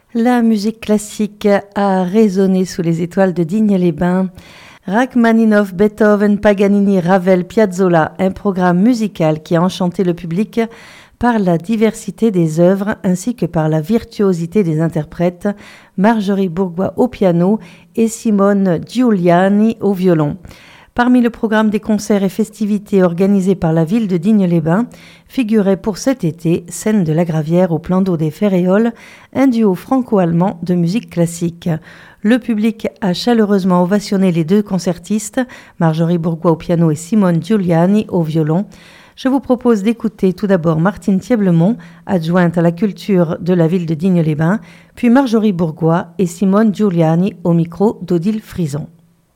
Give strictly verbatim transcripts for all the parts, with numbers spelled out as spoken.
La musique classique a résonné sous les étoiles de Digne-les-Bains. Rachmaninov, Beethoven, Paganini, Ravel, Piazzolla, un programme musical qui a enchanté le public par la diversité des œuvres ainsi que par la virtuosité des interprètes, Marjorie Bourgois au piano et Simone Giuliani au violon. Parmi le programme des concerts et festivités organisés par la ville de Digne-les-Bains, figurait pour cet été, scène de la Gravière au plan d'eau des Ferréoles, un duo franco-allemand de musique classique. Le public a chaleureusement ovationné les deux concertistes, Marjorie Bourgois au piano et Simone Giuliani au violon. Je vous propose d'écouter tout d'abord Martine Thieblemont, adjointe à la culture de la ville de Digne-les-Bains, puis Marjorie Bourgois et Simone Giuliani au micro d'Odile Frison.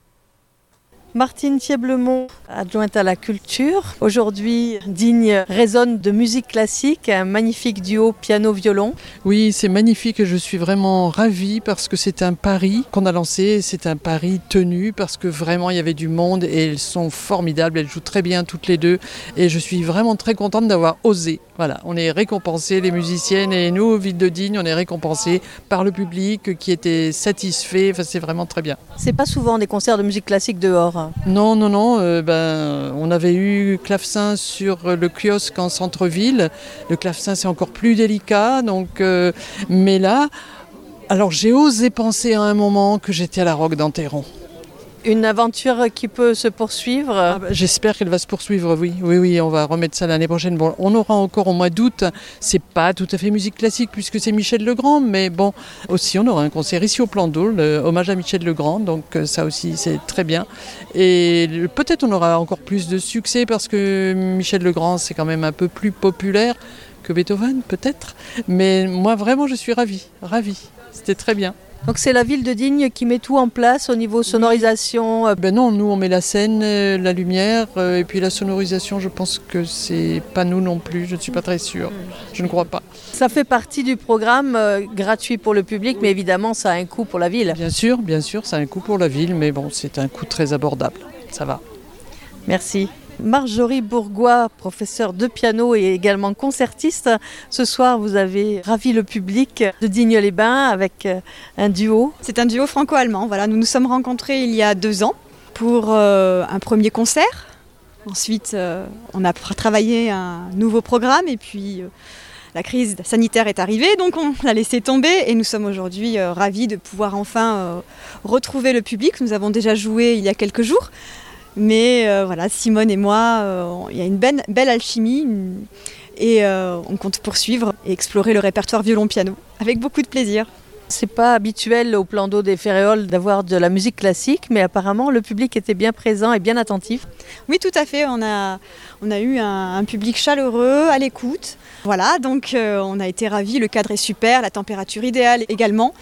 Martine Thieblemont, adjointe à la culture. Aujourd'hui, Digne résonne de musique classique, un magnifique duo piano-violon. Oui, c'est magnifique et je suis vraiment ravie parce que c'est un pari qu'on a lancé. C'est un pari tenu parce que vraiment il y avait du monde et elles sont formidables. Elles jouent très bien toutes les deux et je suis vraiment très contente d'avoir osé. Voilà, on est récompensés, les musiciennes et nous, Ville de Digne, on est récompensés par le public qui était satisfait. Enfin, c'est vraiment très bien. C'est pas souvent des concerts de musique classique dehors. Non, non, non. Euh, ben, on avait eu clavecin sur le kiosque en centre-ville. Le clavecin, c'est encore plus délicat. Donc, euh, mais là, alors j'ai osé penser à un moment que j'étais à la Roque d'Enterron. Une aventure qui peut se poursuivre. Ah ben, j'espère qu'elle va se poursuivre, oui. Oui, oui, on va remettre ça l'année prochaine. Bon, on aura encore au mois d'août. C'est pas tout à fait musique classique puisque c'est Michel Legrand, mais bon, aussi on aura un concert ici au Plan d'Eau, hommage à Michel Legrand, donc ça aussi c'est très bien. Et peut-être on aura encore plus de succès parce que Michel Legrand c'est quand même un peu plus populaire que Beethoven, peut-être. Mais moi vraiment je suis ravie, ravie. C'était très bien. Donc c'est la ville de Digne qui met tout en place au niveau sonorisation. Ben non, nous on met la scène, la lumière et puis la sonorisation, je pense que c'est pas nous non plus, je ne suis pas très sûre, je ne crois pas. Ça fait partie du programme euh, gratuit pour le public, mais évidemment ça a un coût pour la ville. Bien sûr, bien sûr, ça a un coût pour la ville, mais bon, c'est un coût très abordable, ça va. Merci. Marjorie Bourgois, professeure de piano et également concertiste. Ce soir, vous avez ravi le public de Digne-les-Bains avec un duo. C'est un duo franco-allemand. Voilà, nous nous sommes rencontrés il y a deux ans pour euh, un premier concert. Ensuite, euh, on a travaillé un nouveau programme et puis euh, la crise sanitaire est arrivée, donc on l'a laissé tomber et nous sommes aujourd'hui euh, ravis de pouvoir enfin euh, retrouver le public. Nous avons déjà joué il y a quelques jours. Mais euh, voilà, Simone et moi, euh, il y a une belle, belle alchimie une... et euh, on compte poursuivre et explorer le répertoire violon-piano avec beaucoup de plaisir. C'est pas habituel au Plan d'Eau des Ferréoles d'avoir de la musique classique, mais apparemment le public était bien présent et bien attentif. Oui, tout à fait. On a, on a eu un, un public chaleureux, à l'écoute. Voilà, donc euh, on a été ravis. Le cadre est super, la température idéale également.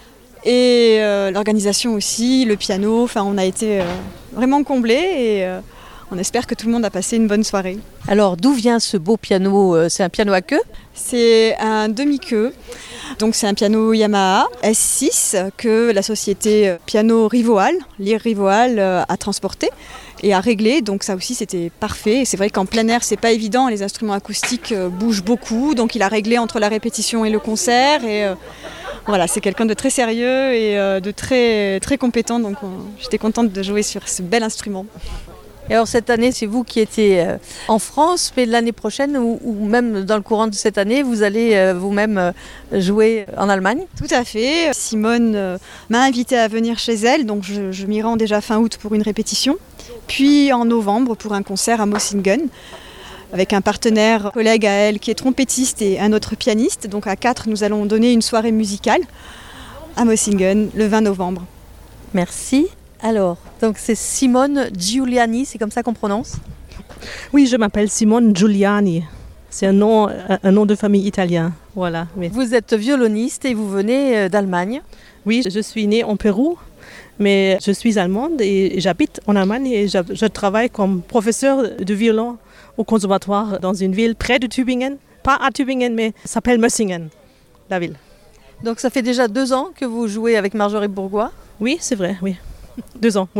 Et euh, l'organisation aussi, le piano, enfin on a été euh, vraiment comblés et euh, on espère que tout le monde a passé une bonne soirée. Alors d'où vient ce beau piano ? C'est un piano à queue ? C'est un demi-queue, donc c'est un piano Yamaha S six que la société Piano Rivoal, Lyre Rivoal, a transporté et a réglé, donc ça aussi c'était parfait. Et c'est vrai qu'en plein air c'est pas évident, les instruments acoustiques bougent beaucoup, donc il a réglé entre la répétition et le concert et euh, voilà, c'est quelqu'un de très sérieux et de très, très compétent, donc j'étais contente de jouer sur ce bel instrument. Et alors cette année, c'est vous qui étiez en France, mais l'année prochaine, ou, ou même dans le courant de cette année, vous allez vous-même jouer en Allemagne ? Tout à fait. Simone m'a invitée à venir chez elle, donc je, je m'y rends déjà fin août pour une répétition, puis en novembre pour un concert à Mossingen, avec un partenaire collègue à elle qui est trompettiste et un autre pianiste. Donc à quatre, nous allons donner une soirée musicale à Mossingen le vingt novembre. Merci. Alors, donc c'est Simone Giuliani, c'est comme ça qu'on prononce ? Oui, je m'appelle Simone Giuliani. C'est un nom, un nom de famille italien. Voilà. Oui. Vous êtes violoniste et vous venez d'Allemagne ? Oui, je suis née en Pérou, mais je suis allemande et j'habite en Allemagne et je, je travaille comme professeur de violon au conservatoire dans une ville près de Tübingen, pas à Tübingen, mais ça s'appelle Mössingen, la ville. Donc ça fait déjà deux ans que vous jouez avec Marjorie Bourgois ? Oui, c'est vrai, oui. Deux ans, oui,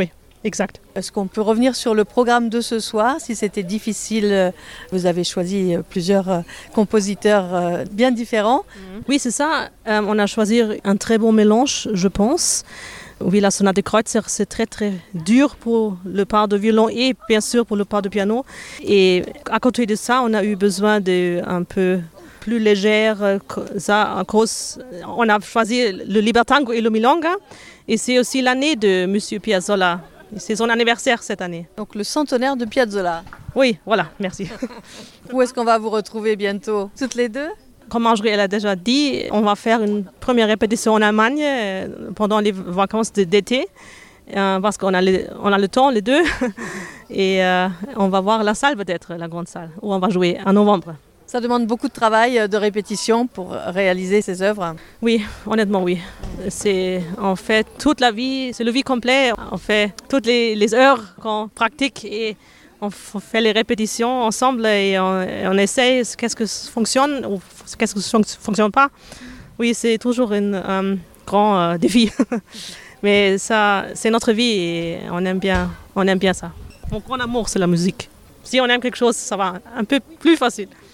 exact. Est-ce qu'on peut revenir sur le programme de ce soir? Si c'était difficile, vous avez choisi plusieurs compositeurs bien différents. Oui, c'est ça. Euh, on a choisi un très bon mélange, je pense. Oui, la sonate de Kreutzer, c'est très très dur pour le part de violon et bien sûr pour le part de piano. Et à côté de ça, on a eu besoin d'un peu plus légère. Ça, à cause, on a choisi le Libertango et le Milonga. Et c'est aussi l'année de Monsieur Piazzolla. C'est son anniversaire cette année. Donc le centenaire de Piazzolla. Oui, voilà, merci. Où est-ce qu'on va vous retrouver bientôt? Toutes les deux? Comme Marjorie elle a déjà dit, on va faire une première répétition en Allemagne pendant les vacances d'été, euh, parce qu'on a, les, on a le temps, les deux. Et euh, on va voir la salle peut-être, la grande salle, où on va jouer en novembre. Ça demande beaucoup de travail, de répétition pour réaliser ces œuvres? Oui, honnêtement oui. C'est en fait toute la vie, c'est le vie complet. On fait toutes les, les heures qu'on pratique et on fait les répétitions ensemble et on, et on essaye qu'est-ce que fonctionne ou qu'est-ce que ne fonctionne pas. Oui, c'est toujours un um, grand euh, défi. Mais ça, c'est notre vie et on aime bien, on aime bien ça. Mon grand amour, c'est la musique. Si on aime quelque chose, ça va un peu plus facile.